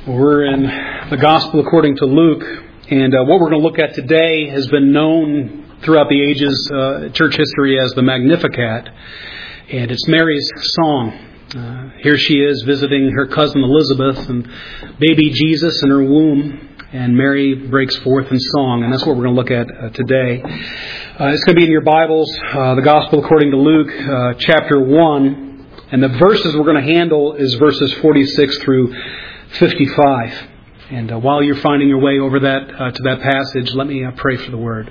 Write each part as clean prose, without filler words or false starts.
We're in the Gospel according to Luke, and what we're going to look at today has been known throughout the ages, church history, as the Magnificat, and it's Mary's song. Here she is visiting her cousin Elizabeth and baby Jesus in her womb, and Mary breaks forth in song, and that's what we're going to look at today. It's going to be in your Bibles, the Gospel according to Luke, chapter 1, and the verses we're going to handle is verses 46 through 55. And while you're finding your way over that to that passage, let me pray for the Word.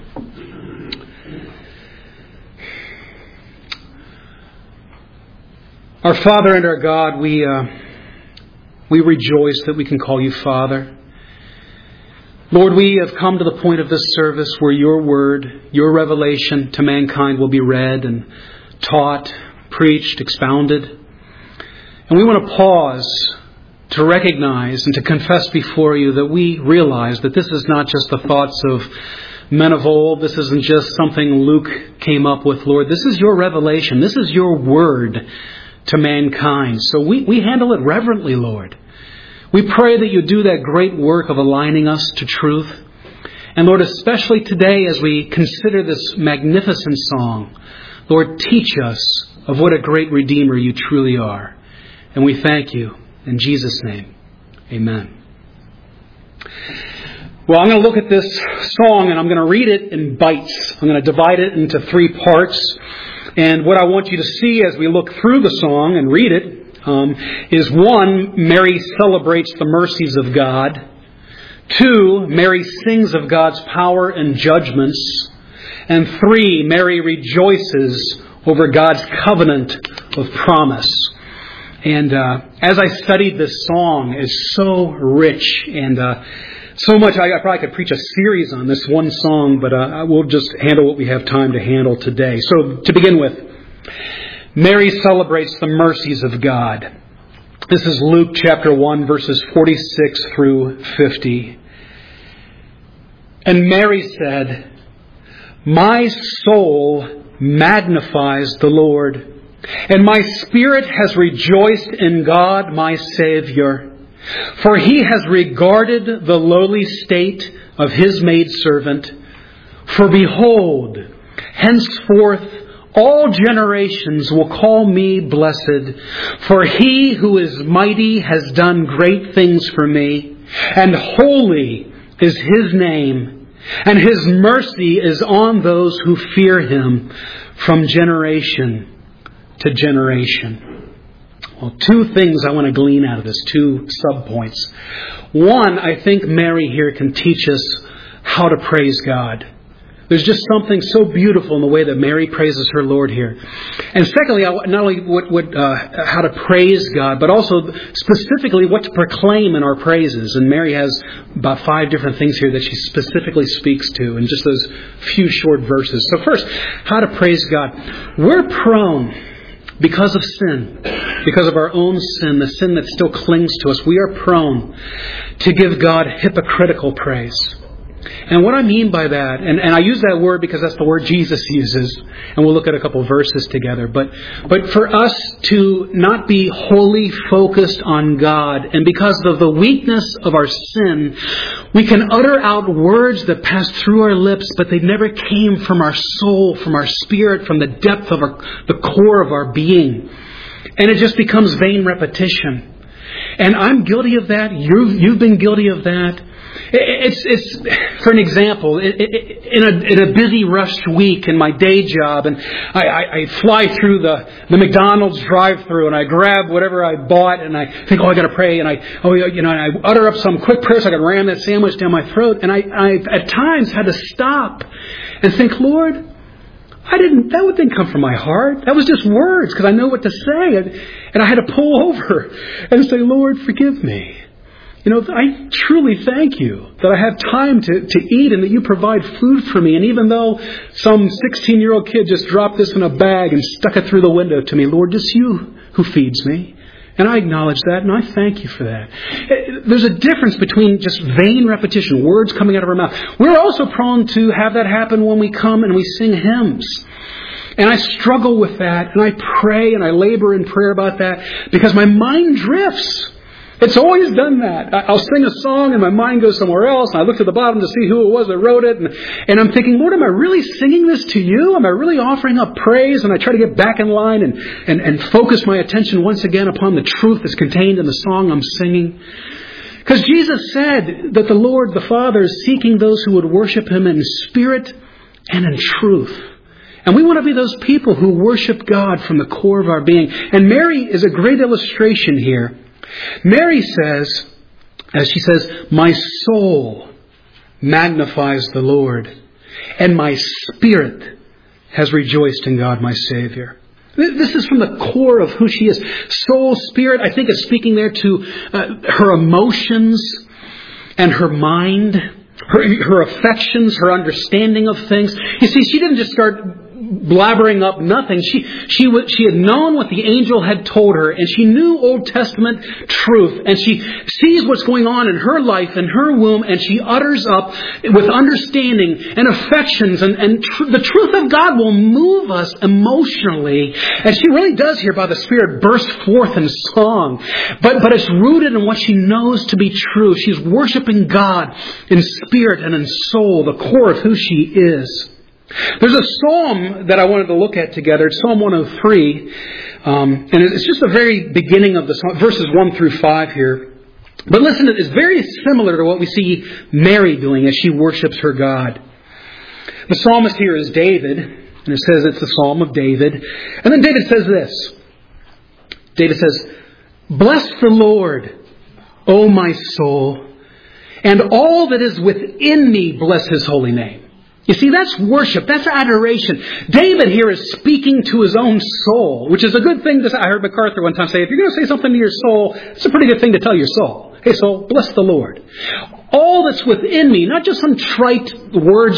Our Father and our God, we rejoice that we can call you Father. Lord, we have come to the point of this service where your Word, your revelation to mankind will be read and taught, preached, expounded. And we want to pause to recognize and to confess before you that we realize that this is not just the thoughts of men of old. This isn't just something Luke came up with, Lord. This is your revelation. This is your word to mankind. So we handle it reverently, Lord. We pray that you do that great work of aligning us to truth. And Lord, especially today as we consider this magnificent song, Lord, teach us of what a great Redeemer you truly are. And we thank you. In Jesus' name, amen. Well, I'm going to look at this song and I'm going to read it in bites. I'm going to divide it into 3 parts. And what I want you to see as we look through the song and read it is 1, Mary celebrates the mercies of God. 2, Mary sings of God's power and judgments. And 3, Mary rejoices over God's covenant of promise. And as I studied this song, it's so rich and so much. I probably could preach a series on this one song, but we'll just handle what we have time to handle today. So to begin with, Mary celebrates the mercies of God. This is Luke chapter 1, verses 46 through 50. And Mary said, "My soul magnifies the Lord, and my spirit has rejoiced in God my Savior. For he has regarded the lowly state of his maidservant. For behold, henceforth all generations will call me blessed. For he who is mighty has done great things for me, and holy is his name, and his mercy is on those who fear him from generation to generation." Well, 2 things I want to glean out of this, 2 subpoints. 1, I think Mary here can teach us how to praise God. There's just something so beautiful in the way that Mary praises her Lord here. And secondly, not only how to praise God, but also specifically what to proclaim in our praises. And Mary has about 5 different things here that she specifically speaks to in just those few short verses. So first, how to praise God. We're prone, because of sin, because of our own sin, the sin that still clings to us, we are prone to give God hypocritical praise. And what I mean by that, and I use that word because that's the word Jesus uses, and we'll look at a couple of verses together, but for us to not be wholly focused on God, and because of the weakness of our sin, we can utter out words that pass through our lips, but they never came from our soul, from our spirit, from the depth of the core of our being. And it just becomes vain repetition. And I'm guilty of that. You've been guilty of that. It's for an example, in a busy, rushed week in my day job, and I fly through the McDonald's drive-thru, and I grab whatever I bought, and I think, I got to pray, and I utter up some quick prayer so I can ram that sandwich down my throat, and I at times had to stop and think, Lord, that didn't come from my heart. That was just words, because I know what to say, and I had to pull over and say, Lord, forgive me. I truly thank you that I have time to eat and that you provide food for me. And even though some 16-year-old kid just dropped this in a bag and stuck it through the window to me, Lord, it's you who feeds me. And I acknowledge that, and I thank you for that. There's a difference between just vain repetition, words coming out of our mouth. We're also prone to have that happen when we come and we sing hymns. And I struggle with that, and I pray and I labor in prayer about that because my mind drifts. It's always done that. I'll sing a song and my mind goes somewhere else, and I look to the bottom to see who it was that wrote it, and I'm thinking, Lord, am I really singing this to you? Am I really offering up praise? And I try to get back in line and focus my attention once again upon the truth that's contained in the song I'm singing. Because Jesus said that the Lord, the Father, is seeking those who would worship Him in spirit and in truth. And we want to be those people who worship God from the core of our being. And Mary is a great illustration here. Mary says, as she says, my soul magnifies the Lord, and my spirit has rejoiced in God my Savior. This is from the core of who she is. Soul, spirit, I think is speaking there to her emotions and her mind, her affections, her understanding of things. You see, she didn't just start blabbering up nothing. She had known what the angel had told her, and she knew Old Testament truth, and she sees what's going on in her life, in her womb, and she utters up with understanding and affections, and the truth of God will move us emotionally, and she really does here by the Spirit burst forth in song, but it's rooted in what she knows to be true. She's worshiping God in spirit and in soul, the core of who she is. There's a psalm that I wanted to look at together. It's Psalm 103. And it's just the very beginning of the psalm, verses 1 through 5 here. But listen, it's very similar to what we see Mary doing as she worships her God. The psalmist here is David. And it says it's the Psalm of David. And then David says this. David says, bless the Lord, O my soul, and all that is within me bless His holy name. You see, that's worship. That's adoration. David here is speaking to his own soul, which is a good thing to say. I heard MacArthur one time say, if you're going to say something to your soul, it's a pretty good thing to tell your soul. Hey, soul, bless the Lord. All that's within me, not just some trite words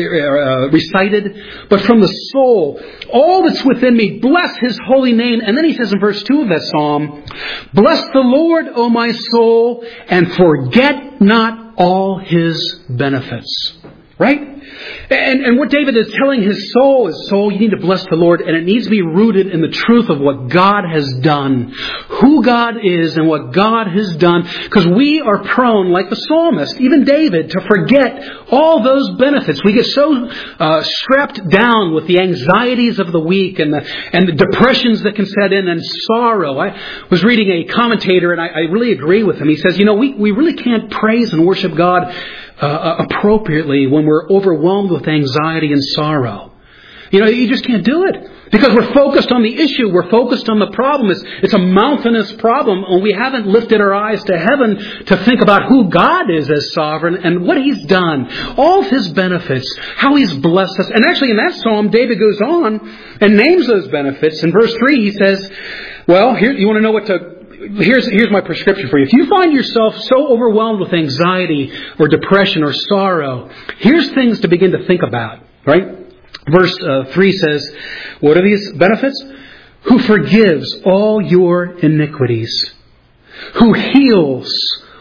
recited, but from the soul. All that's within me, bless His holy name. And then he says in verse 2 of that psalm, bless the Lord, O my soul, and forget not all His benefits. Right? And what David is telling his soul is, soul, you need to bless the Lord, and it needs to be rooted in the truth of what God has done, who God is and what God has done, because we are prone, like the psalmist, even David, to forget all those benefits. We get so strapped down with the anxieties of the week and the depressions that can set in and sorrow. I was reading a commentator, and I really agree with him. He says, we really can't praise and worship God appropriately when we're overwhelmed with anxiety and sorrow. You just can't do it. Because we're focused on the issue. We're focused on the problem. It's a mountainous problem, and we haven't lifted our eyes to heaven to think about who God is as sovereign and what He's done. All of His benefits, how He's blessed us. And actually in that psalm, David goes on and names those benefits. In verse 3, he says, well, here, you want to know what to... Here's my prescription for you. If you find yourself so overwhelmed with anxiety or depression or sorrow, here's things to begin to think about, right? Verse 3 says, what are these benefits? Who forgives all your iniquities, who heals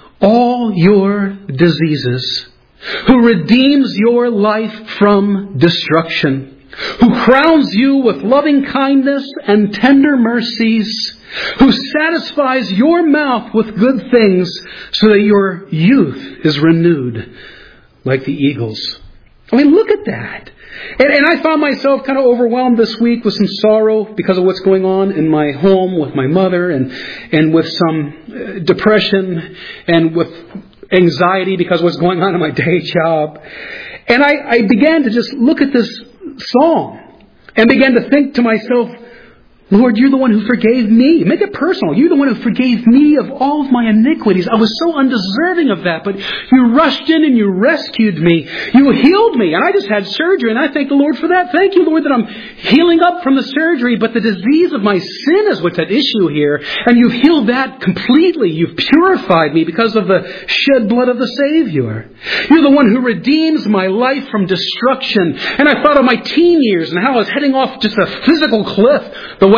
all your diseases, who redeems your life from destruction, who crowns you with loving kindness and tender mercies, who satisfies your mouth with good things so that your youth is renewed like the eagles. I mean, look at that. And I found myself kind of overwhelmed this week with some sorrow because of what's going on in my home with my mother and with some depression and with anxiety because of what's going on in my day job. And I began to just look at this psalm and began to think to myself, Lord, you're the one who forgave me. Make it personal. You're the one who forgave me of all of my iniquities. I was so undeserving of that, but you rushed in and you rescued me. You healed me, and I just had surgery, and I thank the Lord for that. Thank you, Lord, that I'm healing up from the surgery, but the disease of my sin is what's at issue here, and you've healed that completely. You've purified me because of the shed blood of the Savior. You're the one who redeems my life from destruction. And I thought of my teen years and how I was heading off just a physical cliff the way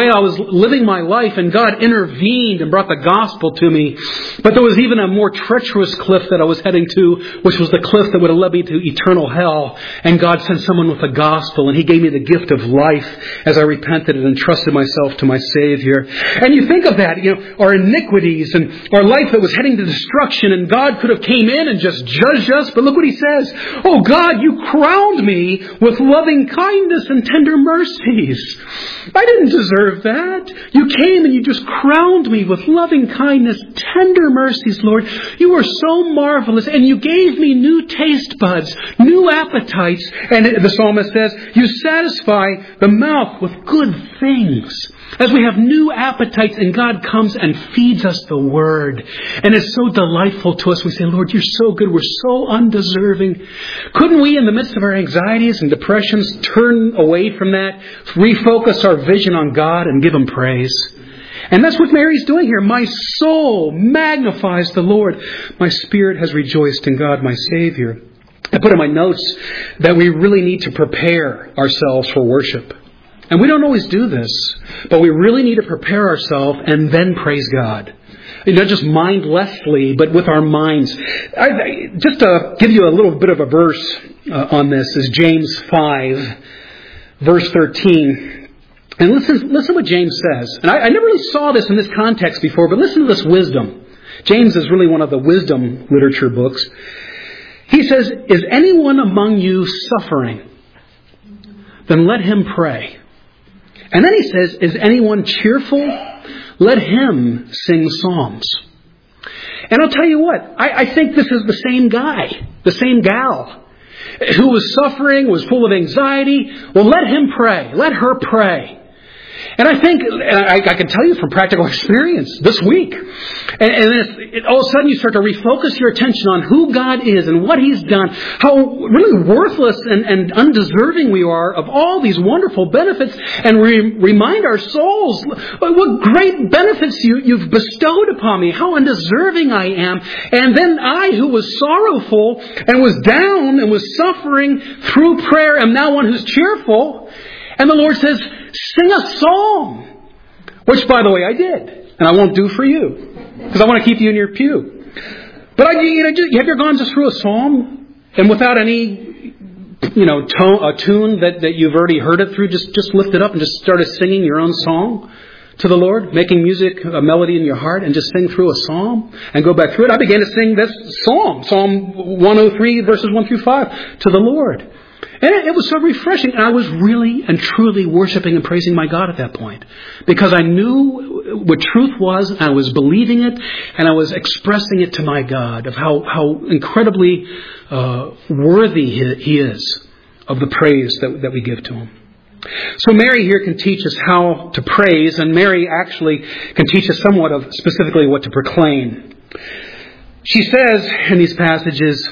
way I was living my life, and God intervened and brought the gospel to me. But there was even a more treacherous cliff that I was heading to, which was the cliff that would have led me to eternal hell. And God sent someone with the gospel, and He gave me the gift of life as I repented and entrusted myself to my Savior. And you think of that, our iniquities and our life that was heading to destruction, and God could have came in and just judged us. But look what He says. Oh God, you crowned me with loving kindness and tender mercies. I didn't deserve that. You came and you just crowned me with loving kindness, tender mercies, Lord. You are so marvelous, and you gave me new taste buds, new appetites. And the psalmist says, you satisfy the mouth with good things. As we have new appetites, and God comes and feeds us the Word. And it's so delightful to us. We say, Lord, you're so good. We're so undeserving. Couldn't we, in the midst of our anxieties and depressions, turn away from that, refocus our vision on God, and give Him praise? And that's what Mary's doing here. My soul magnifies the Lord. My spirit has rejoiced in God, my Savior. I put in my notes that we really need to prepare ourselves for worship. And we don't always do this, but we really need to prepare ourselves and then praise God. Not just mindlessly, but with our minds. Just to give you a little bit of a verse on this is James 5, verse 13. And listen what James says. And I never really saw this in this context before, but listen to this wisdom. James is really one of the wisdom literature books. He says, is anyone among you suffering? Then let him pray. And then he says, is anyone cheerful? Let him sing psalms. And I'll tell you what, I think this is the same guy, the same gal, who was suffering, was full of anxiety. Well, let him pray. Let her pray. And I think, and I can tell you from practical experience this week, and all of a sudden you start to refocus your attention on who God is and what He's done, how really worthless and undeserving we are of all these wonderful benefits, and remind our souls what great benefits you've bestowed upon me, how undeserving I am. And then I, who was sorrowful and was down and was suffering through prayer, am now one who's cheerful. And the Lord says, sing a psalm, which, by the way, I did, and I won't do for you, because I want to keep you in your pew. But have you ever gone just through a psalm and without any, a tune that you've already heard it through, just lift it up and just started singing your own song to the Lord, making music, a melody in your heart, and just sing through a psalm and go back through it? I began to sing this psalm, Psalm 103, verses 1 through 5, to the Lord. And it was so refreshing. And I was really and truly worshiping and praising my God at that point. Because I knew what truth was, and I was believing it, and I was expressing it to my God of how incredibly worthy He is of the praise that we give to Him. So Mary here can teach us how to praise, and Mary actually can teach us somewhat of specifically what to proclaim. She says in these passages,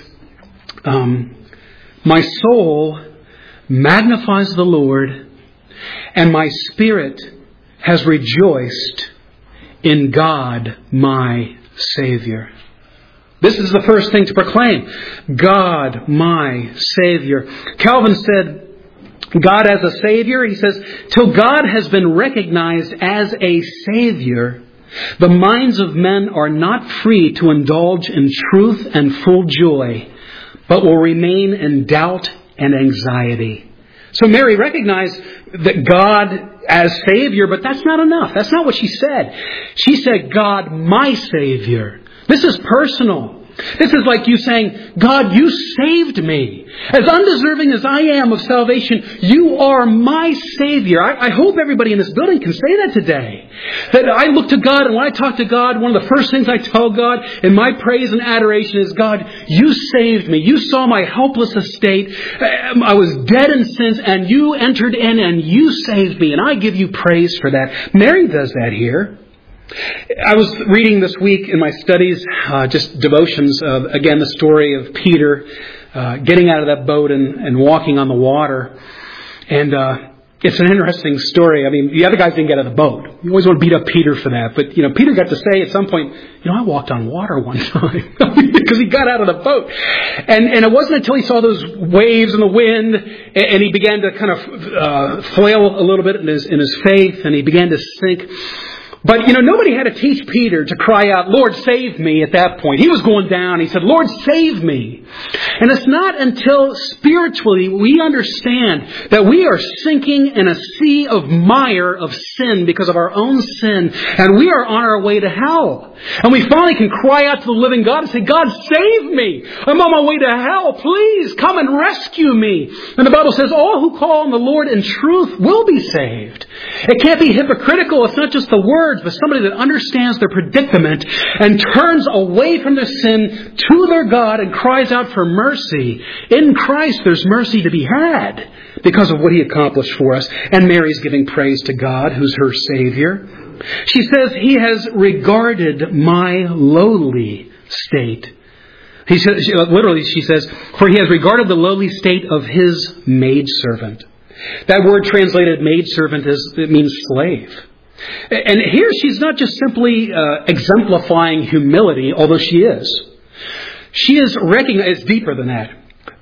my soul magnifies the Lord, and my spirit has rejoiced in God, my Savior. This is the first thing to proclaim. God, my Savior. Calvin said, God as a Savior, he says, till God has been recognized as a Savior, the minds of men are not free to indulge in truth and full joy, but will remain in doubt and anxiety. So Mary recognized that God as Savior, but that's not enough. That's not what she said. She said, God, my Savior. This is personal. This is like you saying, God, you saved me. As undeserving as I am of salvation, you are my Savior. I hope everybody in this building can say that today. That I look to God, and when I talk to God, one of the first things I tell God in my praise and adoration is, God, you saved me. You saw my helpless estate. I was dead in sins, and you entered in and you saved me. And I give you praise for that. Mary does that here. I was reading this week in my studies, just devotions of, again, the story of Peter getting out of that boat and walking on the water. And It's an interesting story. I mean, the other guys didn't get out of the boat. You always want to beat up Peter for that. But, Peter got to say at some point, I walked on water one time because he got out of the boat. And it wasn't until he saw those waves and the wind and he began to kind of flail a little bit in his faith and he began to sink. But, nobody had to teach Peter to cry out, Lord, save me at that point. He was going down. He said, Lord, save me. And it's not until spiritually we understand that we are sinking in a sea of mire of sin because of our own sin. And we are on our way to hell. And we finally can cry out to the living God and say, God, save me. I'm on my way to hell. Please come and rescue me. And the Bible says all who call on the Lord in truth will be saved. It can't be hypocritical. It's not just the word, but somebody that understands their predicament and turns away from their sin to their God and cries out for mercy. In Christ, there's mercy to be had because of what He accomplished for us. And Mary's giving praise to God, who's her Savior. She says, He has regarded my lowly state. She says, for He has regarded the lowly state of His maidservant. That word translated maidservant it means slave. And here she's not just simply exemplifying humility, although she is. She is recognizing, it's deeper than that.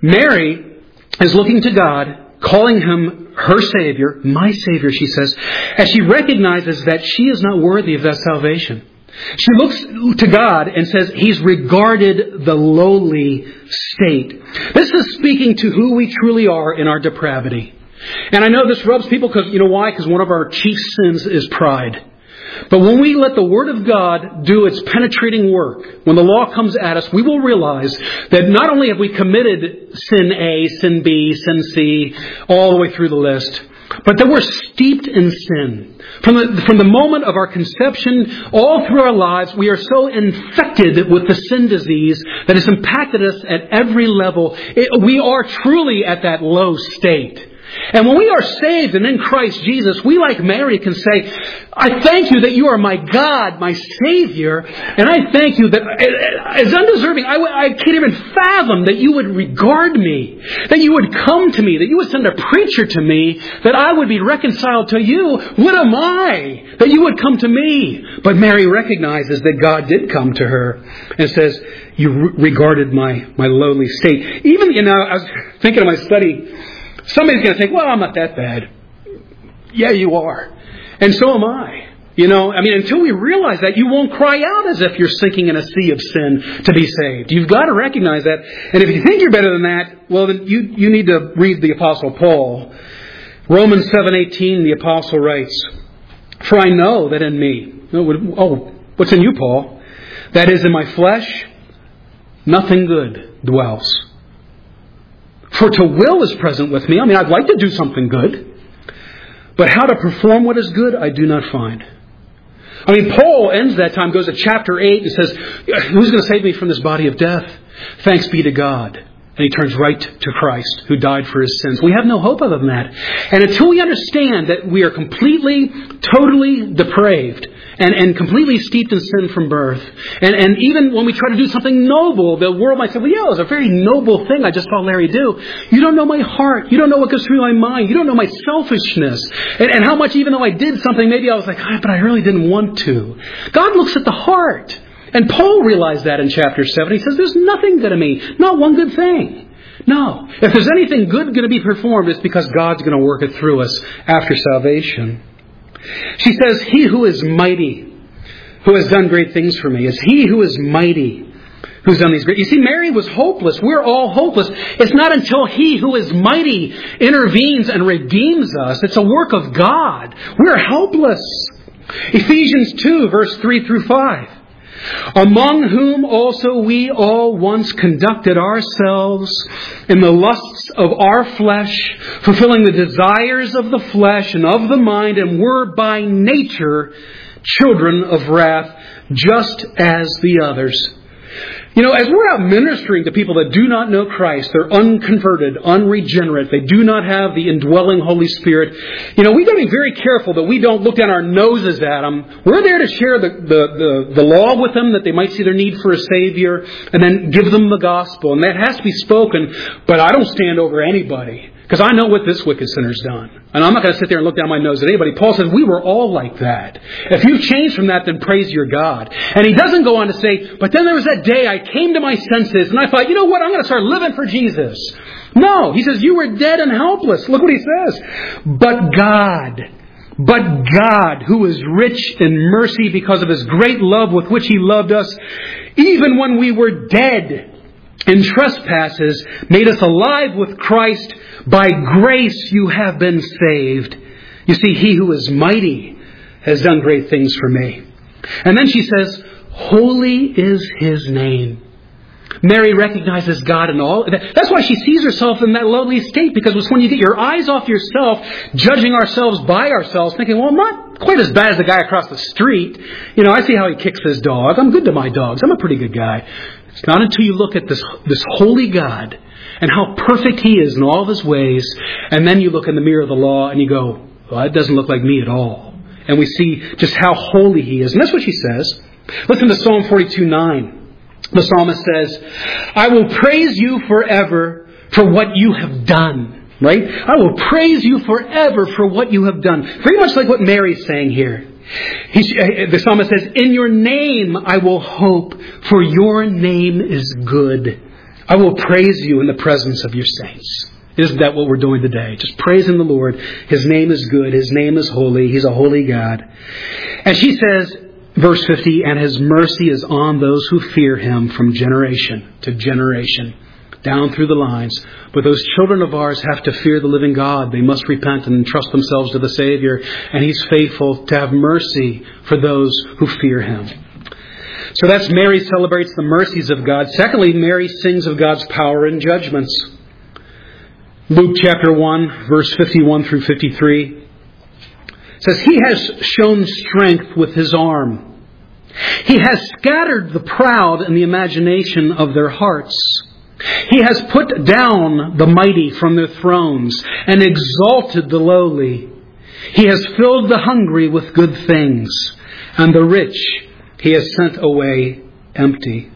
Mary is looking to God, calling Him her Savior, my Savior, she says, as she recognizes that she is not worthy of that salvation. She looks to God and says, He's regarded the lowly state. This is speaking to who we truly are in our depravity. And I know this rubs people because, why? Because one of our chief sins is pride. But when we let the Word of God do its penetrating work, when the law comes at us, we will realize that not only have we committed sin A, sin B, sin C, all the way through the list, but that we're steeped in sin. From the moment of our conception, all through our lives, we are so infected with the sin disease that has impacted us at every level. We are truly at that low state. And when we are saved and in Christ Jesus, we, like Mary, can say, I thank you that you are my God, my Savior, and I thank you that as undeserving, I can't even fathom that you would regard me, that you would come to me, that you would send a preacher to me, that I would be reconciled to you. What am I that you would come to me? But Mary recognizes that God did come to her and says, you regarded my lowly state. Even, I was thinking of my study. Somebody's going to think, well, I'm not that bad. Yeah, you are. And so am I. Until we realize that, you won't cry out as if you're sinking in a sea of sin to be saved. You've got to recognize that. And if you think you're better than that, well, then you need to read the Apostle Paul. Romans 7:18, the Apostle writes, for I know that in me, what's in you, Paul? That is, in my flesh, nothing good dwells. For to will is present with me. I'd like to do something good. But how to perform what is good, I do not find. Paul ends that time, goes to chapter 8 and says, who's going to save me from this body of death? Thanks be to God. And he turns right to Christ, who died for his sins. We have no hope other than that. And until we understand that we are completely, totally depraved and completely steeped in sin from birth, and even when we try to do something noble, the world might say, well, yeah, it was a very noble thing I just saw Larry do. You don't know my heart. You don't know what goes through my mind. You don't know my selfishness. And how much, even though I did something, maybe I was like, but I really didn't want to. God looks at the heart. And Paul realized that in chapter 7. He says, there's nothing good in me. Not one good thing. No. If there's anything good going to be performed, it's because God's going to work it through us after salvation. She says, he who is mighty, who has done great things for me, is he who is mighty, who's done these great... You see, Mary was hopeless. We're all hopeless. It's not until he who is mighty intervenes and redeems us. It's a work of God. We're helpless. Ephesians 2, verse 3 through 5. Among whom also we all once conducted ourselves in the lusts of our flesh, fulfilling the desires of the flesh and of the mind, and were by nature children of wrath, just as the others. As we're out ministering to people that do not know Christ, they're unconverted, unregenerate, they do not have the indwelling Holy Spirit, we've got to be very careful that we don't look down our noses at them. We're there to share the law with them, that they might see their need for a Savior, and then give them the gospel. And that has to be spoken, but I don't stand over anybody. Because I know what this wicked sinner's done. And I'm not going to sit there and look down my nose at anybody. Paul says we were all like that. If you've changed from that, then praise your God. And he doesn't go on to say, but then there was that day I came to my senses and I thought, you know what, I'm going to start living for Jesus. No, he says you were dead and helpless. Look what he says. But God, who is rich in mercy because of His great love with which He loved us, even when we were dead in trespasses, made us alive with Christ. By grace you have been saved. You see, He who is mighty has done great things for me. And then she says, holy is His name. Mary recognizes God in all. That's why she sees herself in that lowly state, because it's when you get your eyes off yourself, judging ourselves by ourselves, thinking, well, I'm not quite as bad as the guy across the street. You know, I see how he kicks his dog. I'm good to my dogs. I'm a pretty good guy. It's not until you look at this holy God and how perfect He is in all of His ways, and then you look in the mirror of the law and you go, well, that doesn't look like me at all. And we see just how holy He is. And that's what she says. Listen to Psalm 42:9. The psalmist says, I will praise you forever for what you have done. Right? I will praise you forever for what you have done. Very much like what Mary's saying here. The psalmist says, in your name I will hope, for your name is good. I will praise you in the presence of your saints. Isn't that what we're doing today? Just praising the Lord. His name is good. His name is holy. He's a holy God. And she says, verse 50, and His mercy is on those who fear Him from generation to generation, down through the lines. But those children of ours have to fear the living God. They must repent and entrust themselves to the Savior. And He's faithful to have mercy for those who fear Him. So that's Mary celebrates the mercies of God. Secondly, Mary sings of God's power and judgments. Luke chapter 1, verse 51 through 53 says, He has shown strength with His arm. He has scattered the proud in the imagination of their hearts. He has put down the mighty from their thrones and exalted the lowly. He has filled the hungry with good things, and the rich He has sent away empty.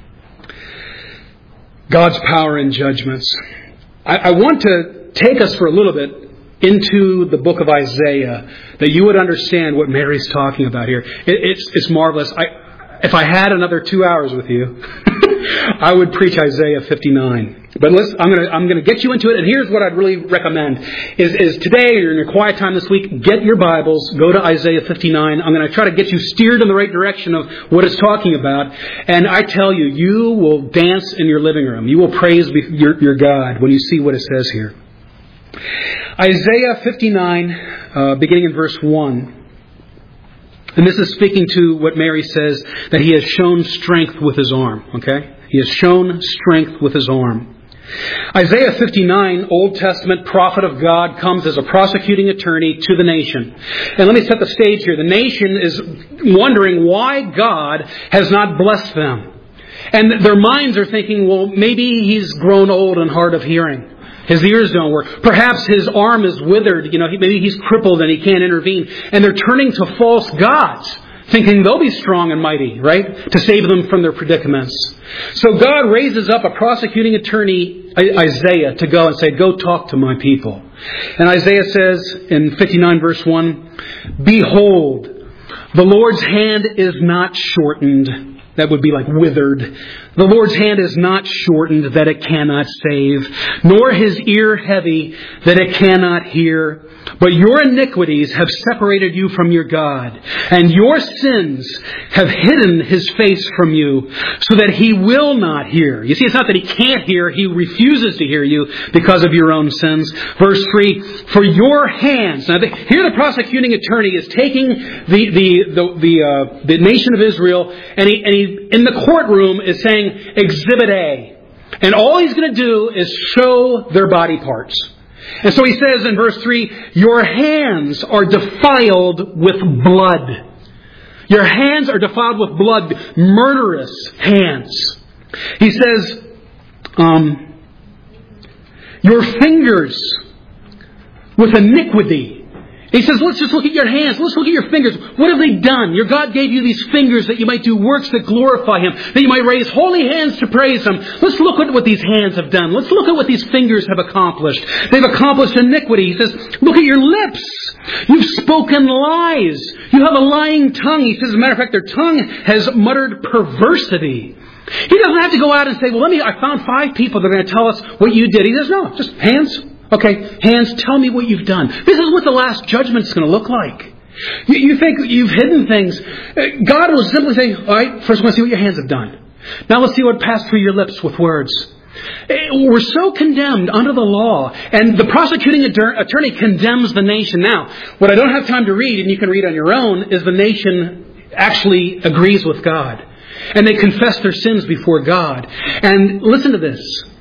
God's power and judgments. I want to take us for a little bit into the book of Isaiah, that you would understand what Mary's talking about here. It's marvelous. If I had another 2 hours with you, I would preach Isaiah 59. But listen, I'm going to get you into it. And here's what I'd really recommend is today or in your quiet time this week, get your Bibles, go to Isaiah 59. I'm going to try to get you steered in the right direction of what it's talking about. And I tell you, you will dance in your living room. You will praise your God when you see what it says here. Isaiah 59, beginning in verse 1. And this is speaking to what Mary says, that He has shown strength with His arm. Okay? He has shown strength with His arm. Isaiah 59, Old Testament prophet of God, comes as a prosecuting attorney to the nation. And let me set the stage here. The nation is wondering why God has not blessed them. And their minds are thinking, well, maybe He's grown old and hard of hearing. His ears don't work. Perhaps His arm is withered. Maybe He's crippled and He can't intervene. And they're turning to false gods, thinking they'll be strong and mighty, right? To save them from their predicaments. So God raises up a prosecuting attorney, Isaiah, to go and say, go talk to my people. And Isaiah says in 59 verse 1, Behold, the Lord's hand is not shortened. That would be like withered. The Lord's hand is not shortened that it cannot save, nor His ear heavy that it cannot hear. But your iniquities have separated you from your God, and your sins have hidden His face from you, so that He will not hear. You see, it's not that He can't hear, He refuses to hear you because of your own sins. Verse 3, for your hands. Now, here the prosecuting attorney is taking the nation of Israel, and he in the courtroom is saying, Exhibit A. And all he's going to do is show their body parts. And so he says in verse 3, your hands are defiled with blood. Your hands are defiled with blood, murderous hands. He says, your fingers with iniquity. He says, let's just look at your hands. Let's look at your fingers. What have they done? Your God gave you these fingers that you might do works that glorify Him, that you might raise holy hands to praise Him. Let's look at what these hands have done. Let's look at what these fingers have accomplished. They've accomplished iniquity. He says, look at your lips. You've spoken lies. You have a lying tongue. He says, as a matter of fact, their tongue has muttered perversity. He doesn't have to go out and say, well, I found 5 people that are going to tell us what you did. He says, no, just hands. Okay, hands, tell me what you've done. This is what the last judgment's going to look like. You think you've hidden things. God will simply say, all right, first I want to see what your hands have done. Now let's see what passed through your lips with words. We're so condemned under the law, and the prosecuting attorney condemns the nation. Now, what I don't have time to read, and you can read on your own, is the nation actually agrees with God. And they confess their sins before God. And listen to this.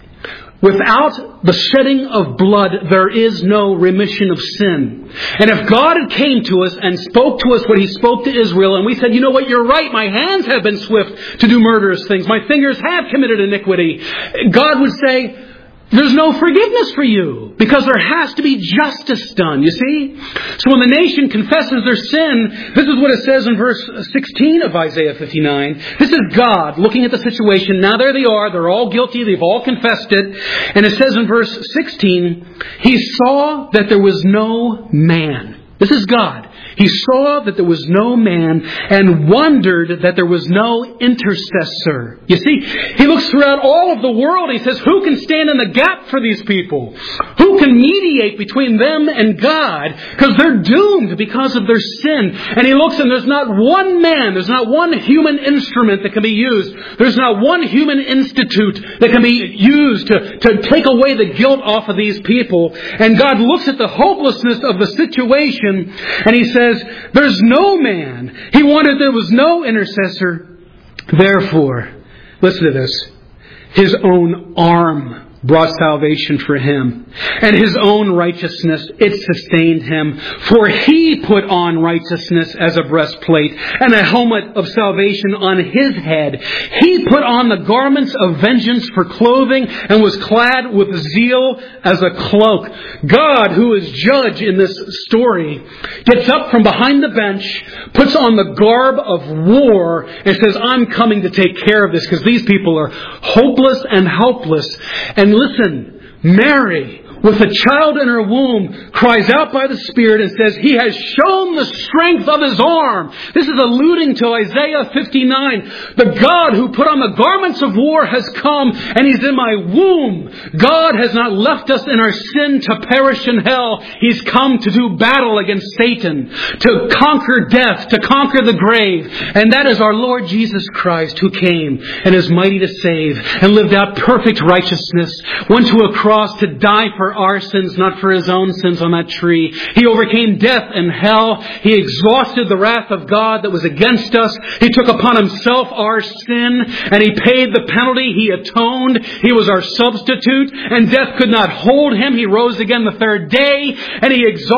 Without the shedding of blood, there is no remission of sin. And if God had came to us and spoke to us what He spoke to Israel, and we said, you know what, you're right, my hands have been swift to do murderous things. My fingers have committed iniquity. God would say, there's no forgiveness for you, because there has to be justice done, you see? So when the nation confesses their sin, this is what it says in verse 16 of Isaiah 59. This is God looking at the situation. Now there they are. They're all guilty. They've all confessed it. And it says in verse 16, He saw that there was no man. This is God. He saw that there was no man and wondered that there was no intercessor. You see, He looks throughout all of the world. He says, who can stand in the gap for these people? Who can mediate between them and God? Because they're doomed because of their sin. And He looks and there's not one man, there's not one human instrument that can be used. There's not one human institute that can be used to take away the guilt off of these people. And God looks at the hopelessness of the situation and He says, there's no man. He wanted there was no intercessor. Therefore, listen to this. His own arm brought salvation for Him. And His own righteousness, it sustained Him. For He put on righteousness as a breastplate and a helmet of salvation on His head. He put on the garments of vengeance for clothing and was clad with zeal as a cloak. God, who is judge in this story, gets up from behind the bench, puts on the garb of war, and says, I'm coming to take care of this, because these people are hopeless and helpless. And listen, Mary, with a child in her womb, cries out by the Spirit and says, He has shown the strength of His arm. This is alluding to Isaiah 59. The God who put on the garments of war has come, and He's in my womb. God has not left us in our sin to perish in hell. He's come to do battle against Satan, to conquer death, to conquer the grave. And that is our Lord Jesus Christ, who came and is mighty to save and lived out perfect righteousness, went to a cross to die for our sins, not for His own sins on that tree. He overcame death and hell. He exhausted the wrath of God that was against us. He took upon Himself our sin, and He paid the penalty. He atoned. He was our substitute, and death could not hold Him. He rose again the third day, and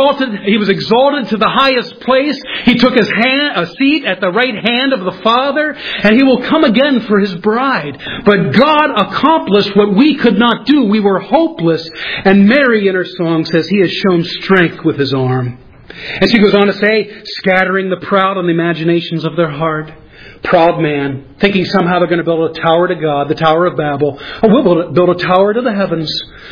He was exalted to the highest place. He took a seat at the right hand of the Father, and He will come again for His bride. But God accomplished what we could not do. We were hopeless. And Mary in her song says, He has shown strength with His arm. And she goes on to say, scattering the proud on the imaginations of their heart. Proud man, thinking somehow they're going to build a tower to God, the Tower of Babel. Oh, we'll build a tower to the heavens.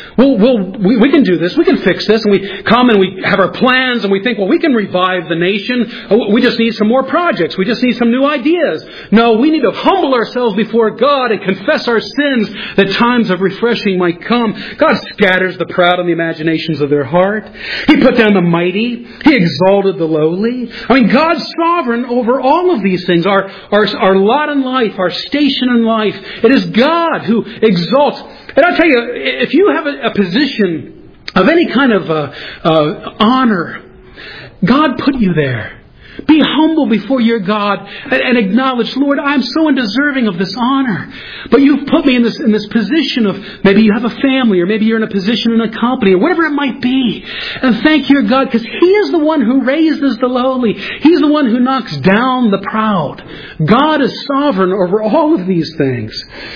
We can do this. We can fix this. And we come and we have our plans and we think, well, we can revive the nation. We just need some more projects. We just need some new ideas. No, we need to humble ourselves before God and confess our sins that times of refreshing might come. God scatters the proud in the imaginations of their heart. He put down the mighty. He exalted the lowly. I mean, God's sovereign over all of these things. Our lot in life, our station in life. It is God who exalts. And I'll tell you, if you have a position of any kind of honor, God put you there. Be humble before your God and acknowledge, Lord, I'm so undeserving of this honor. But you've put me in this position of, maybe you have a family, or maybe you're in a position in a company, or whatever it might be. And thank your God, because He is the one who raises the lowly. He's the one who knocks down the proud. God is sovereign over all of these things.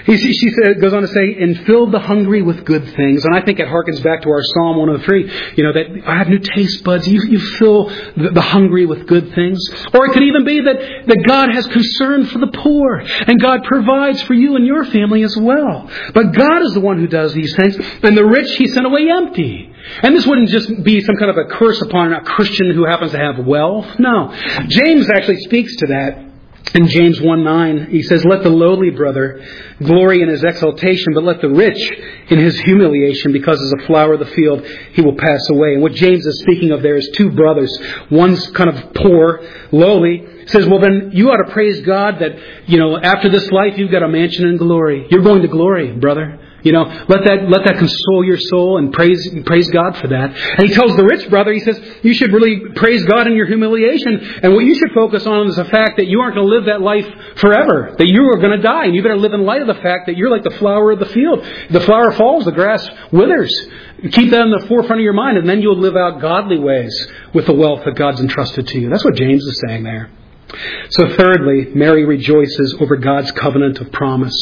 She goes on to say, and filled the hungry with good things. And I think it harkens back to our Psalm 103, that I have new taste buds. You fill the hungry with good things. Or it could even be that God has concern for the poor. And God provides for you and your family as well. But God is the one who does these things. And the rich He sent away empty. And this wouldn't just be some kind of a curse upon a Christian who happens to have wealth. No. James actually speaks to that. In James 1:9, he says, let the lowly brother glory in his exaltation, but let the rich in his humiliation, because as a flower of the field, he will pass away. And what James is speaking of there is two brothers. One's kind of poor, lowly. He says, well, then you ought to praise God that, after this life, you've got a mansion in glory. You're going to glory, brother. Let that console your soul and praise God for that. And he tells the rich brother, he says, you should really praise God in your humiliation. And what you should focus on is the fact that you aren't going to live that life forever, that you are going to die. And you better live in light of the fact that you're like the flower of the field. The flower falls, the grass withers. Keep that in the forefront of your mind, and then you'll live out godly ways with the wealth that God's entrusted to you. That's what James is saying there. So thirdly, Mary rejoices over God's covenant of promise.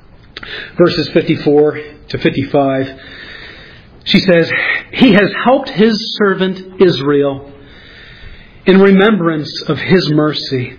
Verses 54 to 55, she says, He has helped His servant Israel in remembrance of His mercy,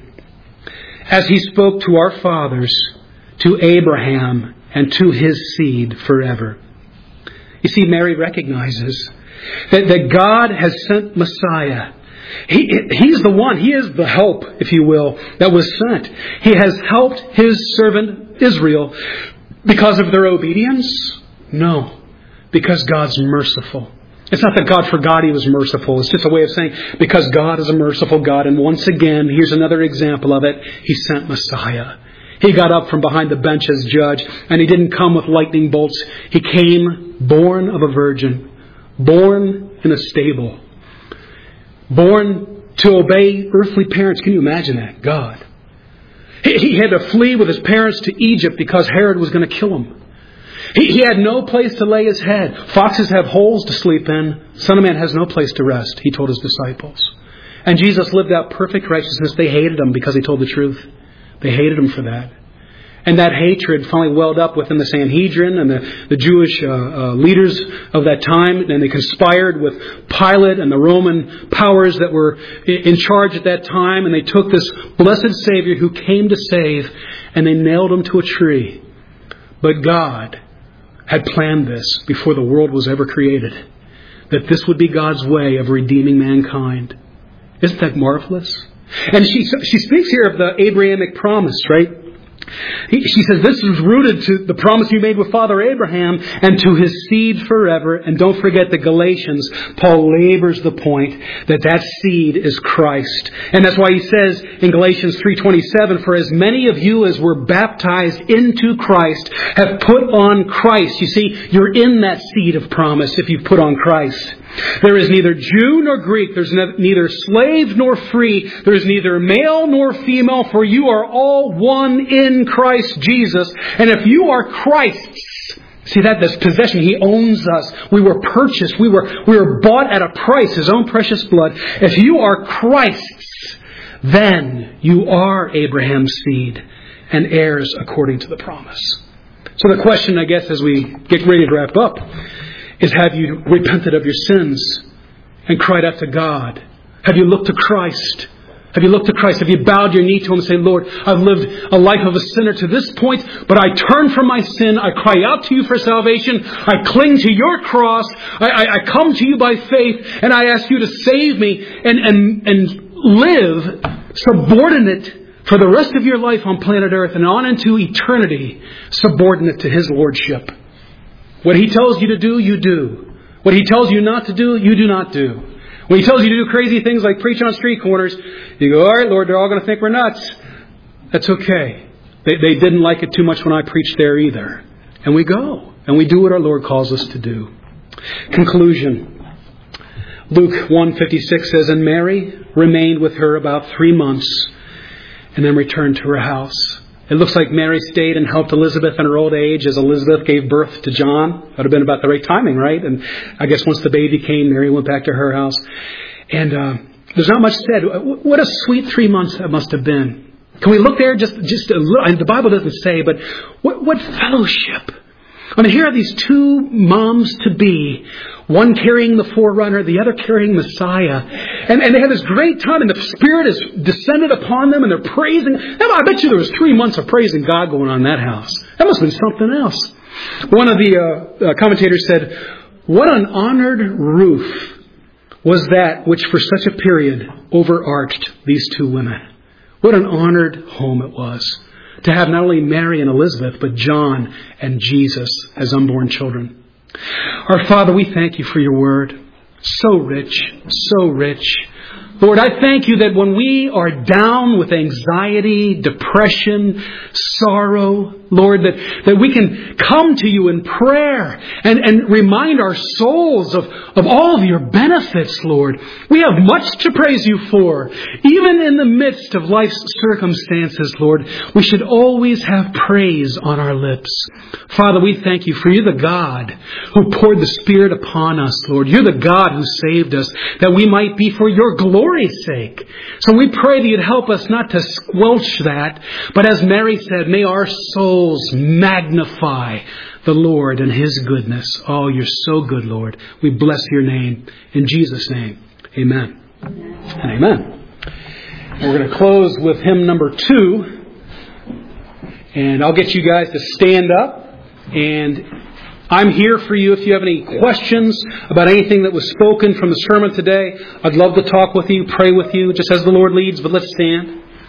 as He spoke to our fathers, to Abraham, and to his seed forever. You see, Mary recognizes that God has sent Messiah. He's the one. He is the help, if you will, that was sent. He has helped His servant Israel. Because of their obedience? No. Because God's merciful. It's not that God forgot He was merciful. It's just a way of saying, because God is a merciful God. And once again, here's another example of it. He sent Messiah. He got up from behind the bench as judge. And He didn't come with lightning bolts. He came born of a virgin. Born in a stable. Born to obey earthly parents. Can you imagine that? God. He had to flee with his parents to Egypt because Herod was going to kill him. He had no place to lay his head. Foxes have holes to sleep in. Son of Man has no place to rest, He told His disciples. And Jesus lived out perfect righteousness. They hated Him because He told the truth. They hated Him for that. And that hatred finally welled up within the Sanhedrin and the Jewish leaders of that time. And they conspired with Pilate and the Roman powers that were in charge at that time. And they took this blessed Savior who came to save, and they nailed Him to a tree. But God had planned this before the world was ever created, that this would be God's way of redeeming mankind. Isn't that marvelous? And she speaks here of the Abrahamic promise, right? She says this is rooted to the promise you made with Father Abraham and to his seed forever. And don't forget the Galatians. Paul labors the point that seed is Christ. And that's why he says in Galatians 3:27, for as many of you as were baptized into Christ have put on Christ. You see, you're in that seed of promise if you've put on Christ. There is neither Jew nor Greek. There's neither slave nor free. There is neither male nor female, for you are all one in Christ Jesus. And if you are Christ's, see that this possession, He owns us. We were purchased. We were bought at a price, His own precious blood. If you are Christ's, then you are Abraham's seed and heirs according to the promise. So the question, I guess, as we get ready to wrap up, is have you repented of your sins and cried out to God? Have you looked to Christ? Have you looked to Christ? Have you bowed your knee to Him and say, Lord, I've lived a life of a sinner to this point, but I turn from my sin. I cry out to You for salvation. I cling to Your cross. I come to You by faith, and I ask You to save me and live subordinate for the rest of your life on planet Earth and on into eternity, subordinate to His Lordship. What He tells you to do, you do. What He tells you not to do, you do not do. When He tells you to do crazy things like preach on street corners, you go, all right, Lord, they're all going to think we're nuts. That's okay. They didn't like it too much when I preached there either. And we go. And we do what our Lord calls us to do. Conclusion. Luke 1:56 says, and Mary remained with her about 3 months and then returned to her house. It looks like Mary stayed and helped Elizabeth in her old age as Elizabeth gave birth to John. That would have been about the right timing, right? And I guess once the baby came, Mary went back to her house. And there's not much said. What a sweet 3 months that must have been. Can we look there just a little? And the Bible doesn't say, but what fellowship? I mean, here are these two moms-to-be, one carrying the forerunner, the other carrying Messiah. And they have this great time, and the Spirit has descended upon them, and they're praising. I bet you there was 3 months of praising God going on in that house. That must have been something else. One of the commentators said, "What an honored roof was that which for such a period overarched these two women." What an honored home it was to have not only Mary and Elizabeth, but John and Jesus as unborn children. Our Father, we thank you for your word. So rich, so rich. Lord, I thank you that when we are down with anxiety, depression, sorrow, Lord, that we can come to you in prayer and remind our souls of all of your benefits, Lord. We have much to praise you for. Even in the midst of life's circumstances, Lord, we should always have praise on our lips. Father, we thank you for you're the God who poured the Spirit upon us, Lord. You're the God who saved us, that we might be for your glory's sake. So we pray that you'd help us not to squelch that, but as Mary said, may our souls magnify the Lord and His goodness. Oh, you're so good, Lord. We bless your name. In Jesus' name, amen. And amen. And we're going to close with hymn number 2. And I'll get you guys to stand up. And I'm here for you if you have any questions about anything that was spoken from the sermon today. I'd love to talk with you, pray with you, just as the Lord leads. But let's stand.